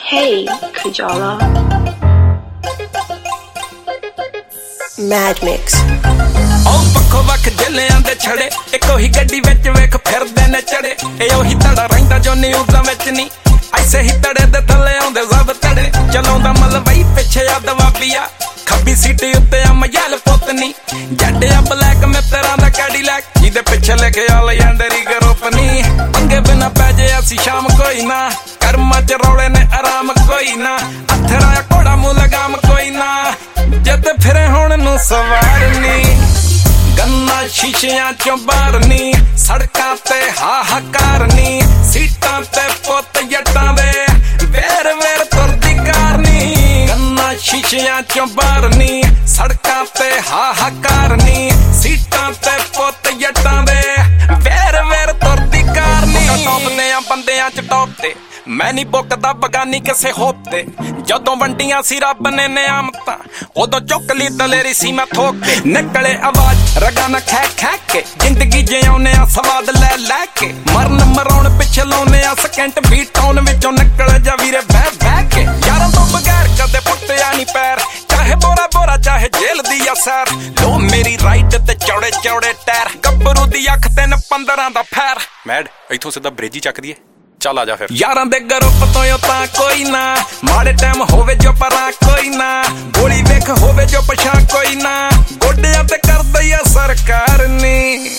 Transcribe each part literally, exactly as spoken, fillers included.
Hey, Kajala. Mad Mix. ਉਹ ਵੱਖੋ ਵੱਖ ਜ਼ਿਲ੍ਹਿਆਂ ਦੇ ਛੜੇ ਇੱਕੋ ਹੀ ਗੱਡੀ ਵਿੱਚ ਵੇਖ ਫਿਰਦੇ ਨੇ ਚੜੇ ਇਹ ਉਹੀ ਤੜਾ ਰਹਿੰਦਾ ਜੋ ਨਿਊਜ਼ਾਂ ਵਿੱਚ ਨਹੀਂ ਐਸੇ ਹੀ ਤੜੇ ਦੇ ਥੱਲੇ ਆਉਂਦੇ ਸਭ ਤੜੇ ਚਲਾਉਂਦਾ ਮਲਵਈ ਪਿੱਛੇ ਆ ਦਵਾਬੀਆ ਖੱਬੀ ਸੀਟ ਉੱਤੇ ਆ ਮਯਾਲ ਪੁੱਤਨੀ ਜੱਟਿਆ ਬਲੈਕ ਮਿੱਤਰਾਂ ਦਾ ਕੈਡੀਲੈਕ ਜਿਹਦੇ ਪਿੱਛੇ ਲਿਖੇ ਆ ਲੈਂਡਰੀ ਗਰੁੱਪ ਨੀ ਪੰਗੇ ਬਿਨਾ ਪੈ ਜੇ ਅਸੀਂ ਸ਼ਾਮ ਕੋਈ ਨਾ ਕਰਮਾਂ ਚ ਰੌਲੇ ਨੇ ਆਰਾਮ ਕੋਈ ਨਾ ਅਥਰਾ ਘੋੜਾ ਮੂੰਹ ਲਗਾਮ ਕੋਈ ਨਾ ਜਦ ਫਿਰੇ ਹੁਣ ਨੂੰ ਸਵਾਰਨੀ ਗੰਨਾ ਸ਼ੀਸ਼ਿਆਂ ਚੋਂ ਬਾਰਨੀ ਸੜਕਾਂ ਤੇ ਹਾਹਾਕਾਰਨੀ ਸੀਟਾਂ ਤੇ ਪੁੱਤ ਜੱਟਾਂ ਦੇ ਵੇਰ ਵੇਰ ਤੁਰਦੀ ਕਾਰਨੀ ਗੰਨਾ ਸ਼ੀਸ਼ਿਆਂ ਚੋਂ ਬਾਰਨੀ ਸੜਕਾਂ ਤੇ ਹਾਹਾਕਾਰਨੀ ਸੀਟਾਂ ਤੇ ਪੁੱਤ ਜੱਟਾਂ ਦੇ ਵੇਰ ਵੇਰ ਤੁਰਦੀ ਕਾਰਨੀ ਟੋਪਦੇ ਆ ਬੰਦਿਆਂ ਚ ਟੌਪ ਤੇ ਮੈਂ ਨੀ ਬੁੱਕਦਾ ਬਗਾਨੀ ਕਿਸੇ ਹੋਪ ਤੇ ਜਦੋਂ ਵੰਡੀਆਂ ਸੀ ਰੱਬ ਨੇ ਨਿਆਮਤਾਂ ਉਦੋਂ ਚੁੱਕ ਲਈ ਦਲੇਰੀ ਸੀ ਮੈਂ ਥੋਕ ਤੇ ਨਿਕਲੇ ਆਵਾਜ਼ ਰਗਾਂ ਨਾ ਖੈ ਖੈ ਕੇ ਜ਼ਿੰਦਗੀ ਜਿਉਨੇ ਆ ਸਵਾਦ ਲੈ ਲੈ ਕੇ ਮਰਨ ਮਰਾਉਣ ਪਿੱਛੇ ਲਾਉਨੇ ਆ ਸਕਿੰਟ ਵੀ ਟਾਊਨ ਵਿੱਚੋਂ ਨਿਕਲ ਜਾ ਵੀਰੇ ਬਹਿ ਬਹਿ ਕੇ ਯਾਰਾਂ ਤੋਂ ਬਗੈਰ ਕਦੇ ਪੁੱਟਿਆ ਨਹੀਂ ਪੈਰ ਚਾਹੇ ਬੋਰਾ ਬੋਰਾ ਚਾਹੇ ਜੇਲ੍ਹ ਦੀ ਆ ਸੈਰ ਲੋ ਮੇਰੀ ਰਾਈਟ ਤੇ ਚੌੜੇ ਚੌੜੇ ਟਾਇਰ ਗੱਭਰੂ ਦੀ ਅੱਖ ਤਿੰਨ ਪੰਦਰਾਂ ਦਾ ਫੈਰ ਮੈਡ ਇੱਥੋਂ ਸਿੱਧਾ ਬ੍ਰਿਜ ਚੱਕ ਦਈਏ ਚੱਲ ਆ ਜਾ ਫਿਰ ਯਾਰਾਂ ਦੇ ਗਰੁੱਪ ਤੋਂ ਤਾਂ ਕੋਈ ਨਾ ਮਾੜੇ ਟਾਈਮ ਹੋਵੇ ਜੋ ਪਰਾਂ ਕੋਈ ਨਾ ਗੋਲੀ ਵੇਖ ਹੋਵੇ ਜੋ ਪਛਾਂ ਕੋਈ ਨਾ ਗੋਡਿਆਂ ਤੇ ਕਰਦੀ ਆ ਸਰਕਾਰ ਨੀ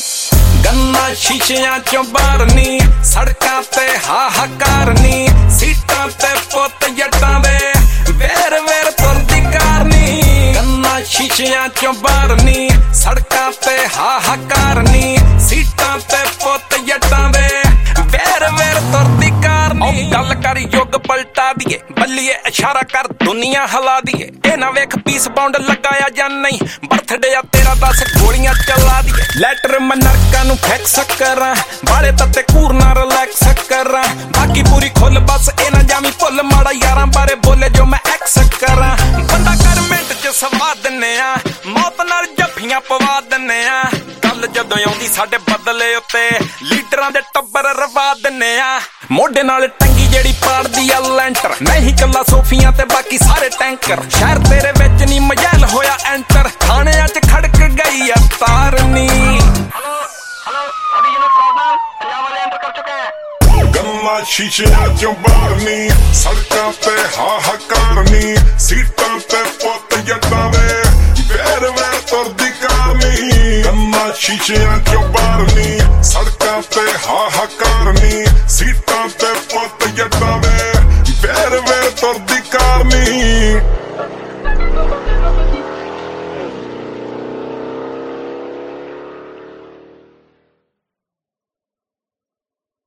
ਗੰਨਾ ਸ਼ੀਸ਼ਿਆਂ ਚੋਂ ਬਾਰਨੀ ਸੜਕਾਂ ਤੇ ਹਾਹਾਕਾਰਨੀ ਸੀਟਾਂ ਤੇ ਪੁੱਤ ਜੱਟਾਂ ਦੇ ਵੇਰ ਵੇਰ ਤੁਰਦੀ ਕਾਰਨੀ ਗੰਨਾ ਸ਼ੀਸ਼ਿਆਂ ਚੋਂ ਬਾਰਨੀ ਸੜਕਾਂ ਤੇ ਹਾਹਾਕਾਰਨੀ ਸੀਟਾਂ ਤੇ ਪੁੱਤ ਜੱਟਾਂ ਦੇ ਵੇਰ ਵੇਰ ਤੁਰਦੀ ਕਾਰਨੀ ਗੱਲ ਕਰ ਯੁੱਗ ਪਲਟਾ ਦੀਏ ਬੱਲੀਏ ਇਸ਼ਾਰਾ ਕਰ ਦੁਨੀਆ ਹਿਲਾ ਦੀਏ ਇਹ ਨਾ ਵੇਖ ਪੀਸ ਬਾਉਂਡ ਲਗਾਇਆ ਜਾਂ ਨਹੀਂ ਬਰਥਡੇ ਆ ਤੇਰਾ ਦਸ ਗੋਲੀਆਂ ਚਲਾ ਦੀਏ ਲੈਟਰ ਮੈਂ ਨਰਕਾਂ ਨੂੰ ਫਿਕਸ ਕਰਾਂ ਬਾਲੇ ਤੱਤੇ ਕੂਰ ਨਾ ਰਿਲੈਕਸ ਕਰਾਂ ਬਾਕੀ ਪੂਰੀ ਖੁੱਲ ਬਸ ਇਹ ਨਾ ਜਾਵੀਂ ਭੁੱਲ ਮਾੜਾ ਯਾਰਾਂ ਬਾਰੇ ਬੋਲੇ ਜੋ ਮੈਂ ਐਕਸ ਕਰਾਂ ਬੰਦਾ ਕਰ ਮਿੰਟ ਚ ਸਵਾ ਦਿੰਨੇ ਆ ਮੌਤ ਨਾਲ ਜੱਫੀਆਂ ਪਵਾ ਦਿੰਨੇ ਆ ਗੱਲ ਜਦੋਂ ਆਉਂਦੀ ਸਾਡੇ ਬਦਲੇ ਉੱਤੇ ਲੀਡਰਾਂ ਦੇ ਟੱਬਰ ਰਵਾ ਦਿੰਨੇ ਆ ਮੋਢੇ ਨਾਲ ਟੰਗੀ ਜਿਹੜੀ ਪਾੜਦੀ ਆ ਲੈਂਟਰ ਨਹੀਂ ਕੱਲਾ ਸੋਫੀਆਂ ਤੇ ਬਾਕੀ ਸਾਰੇ ਟੈਂਕਰ ਸ਼ਹਿਰ ਤੇਰੇ ਵਿੱਚ ਨਹੀਂ ਮਜੈਲ ਹੋਇਆ ਐਂਟਰ ਥਾਣਿਆਂ 'ਚ ਖੜਕ ਗਈ ਆ ਤਾਰਨੀ हेलो हेलो अभी यूनिट सावधान पंजाब वाले एंटर कर चुके हैं गन्ना शीशियां चों बारनी सड़कां ते हाहाकारनी सीटां ते पुत्त जट्टां दे वेर वेर तुरदी कारनी गन्ना शीशियां चों बारनी सड़कां ते हाहाकारनी सीटां ते पुत्त जट्टां दे वेर वेर तुरदी कारनी।